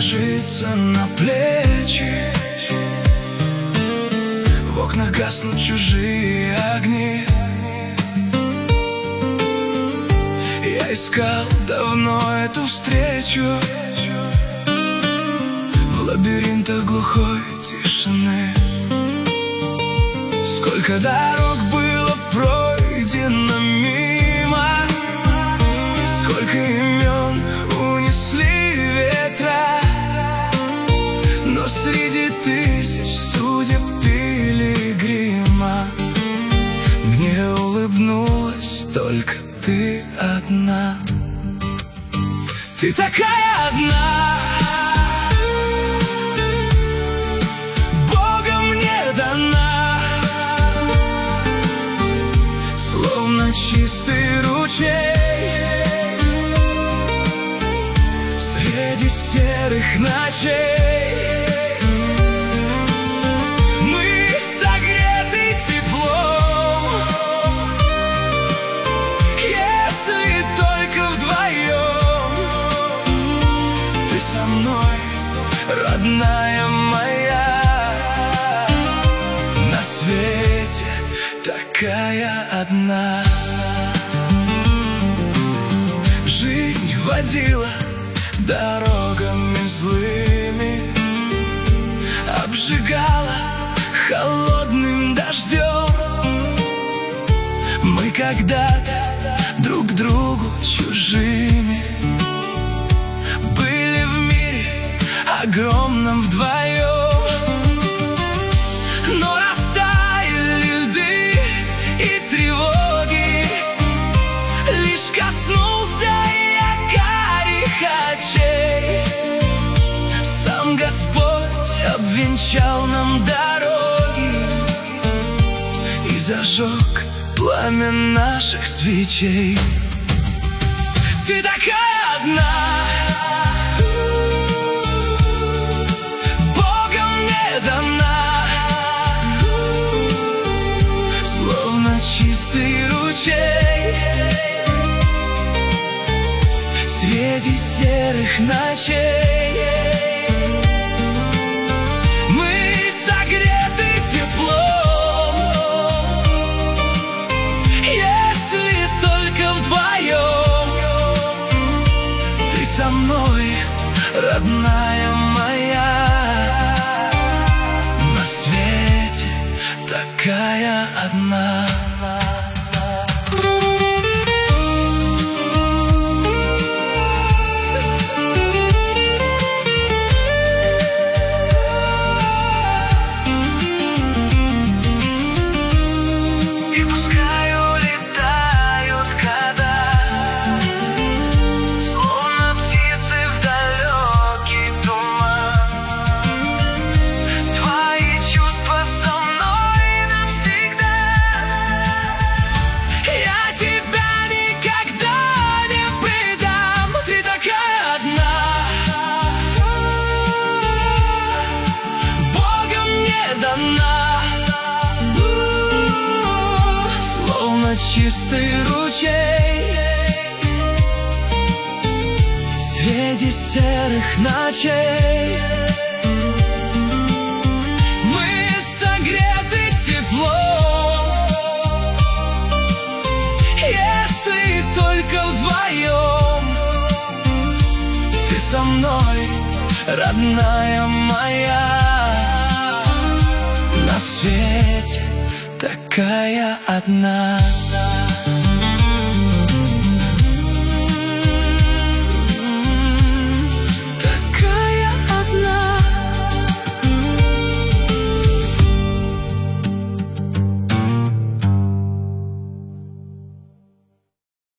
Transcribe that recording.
ложится на плечи. В окнах гаснут чужие огни. Я искал давно эту встречу в лабиринтах глухой тишины. Сколько дорог было пройдено мимо, сколько имен унесли ветра, но среди тысяч судеб пилигрима мне улыбнулась только ты одна. Ты такая одна, Богом мне дана, словно чистый ручей среди серых ночей. Со мной, родная моя, на свете такая одна. Жизнь водила дорогами злыми, обжигала холодным дождем. Мы когда-то друг другу чужими, огромном вдвоем. Но растаяли льды и тревоги, лишь коснулся я карих очей. Сам Господь обвенчал нам дороги и зажег пламя наших свечей. Ты такая одна, чистый ручей среди серых ночей. Мы согреты теплом, если только вдвоем. Ты со мной, родная моя, на свете такая одна. Чистый ручей среди серых ночей. Мы согреты теплом, если только вдвоем. Ты со мной, родная моя, на свете такая одна.